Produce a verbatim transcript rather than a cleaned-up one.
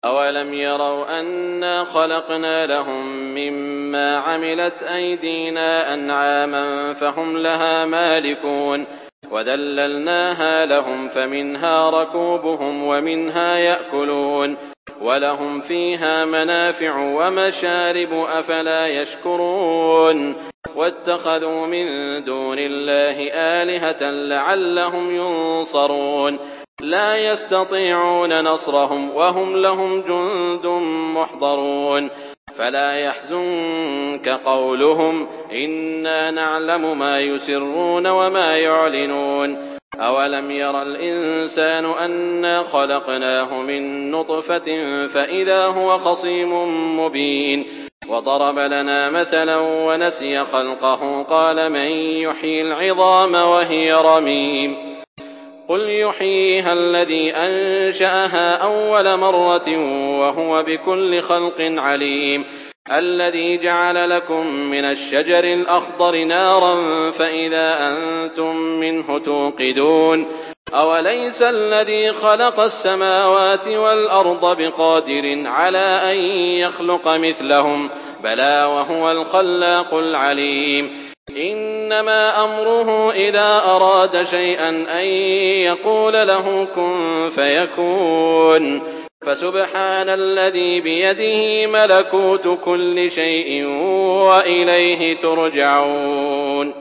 أَوَلَمْ يَرَوْا أَنَّا خَلَقْنَا لَهُم مِّمَّا عَمِلَتْ أَيْدِينَا أَنْعَامًا فَهُمْ لَهَا مَالِكُونَ وَذَلَّلْنَاهَا لَهُمْ فَمِنْهَا رَكُوبُهُمْ وَمِنْهَا يَأْكُلُونَ وَلَهُمْ فِيهَا مَنَافِعُ وَمَشَارِبُ ۖ أَفَلَا يَشْكُرُونَ وَاتَّخَذُوا مِن دُونِ اللَّهِ آلِهَةً لَّعَلَّهُمْ يُنصَرُونَ لَا يَسْتَطِيعُونَ نَصْرَهُمْ وَهُمْ لَهُمْ جُندٌ مُّحْضَرُونَ فَلَا يَحْزُنكَ قَوْلُهُمْ إِنَّا نَعْلَمُ مَا يُسِرُّونَ وَمَا يُعْلِنُونَ أَوَلَمْ يَرَ الْإِنسَانُ أَنَّا خَلَقْنَاهُ مِن نُّطْفَةٍ فَإِذَا هُوَ خَصِيمٌ مُّبِينٌ وَضَرَبَ لَنَا مَثَلًا وَنَسِيَ خَلْقَهُ قَالَ مَن يُحْيِي الْعِظَامَ وَهِيَ رَمِيمٌ قُلْ يُحْيِيهَا الَّذِي أَنشَأَهَا أَوَّلَ مَرَّةٍ وَهُوَ بِكُلِّ خَلْقٍ عَلِيمٌ الَّذِي جَعَلَ لَكُم مِّنَ الشَّجَرِ الْأَخْضَرِ نَارًا فَإِذَا أَنتُم مِّنْهُ تُوقِدُونَ أَوَلَيْسَ الَّذِي خَلَقَ السَّمَاوَاتِ وَالْأَرْضَ بِقَادِرٍ عَلَىٰ أَن يَخْلُقَ مِثْلَهُم بَلَىٰ وَهُوَ الْخَلَّاقُ الْعَلِيمُ إِنَّمَا أَمْرُهُ إِذَا أَرَادَ شَيْئًا أَن يَقُولَ لَهُ كُن فَيَكُونُ فَسُبْحَانَ الَّذِي بِيَدِهِ مَلَكُوتُ كُلِّ شَيْءٍ وَإِلَيْهِ تُرْجَعُونَ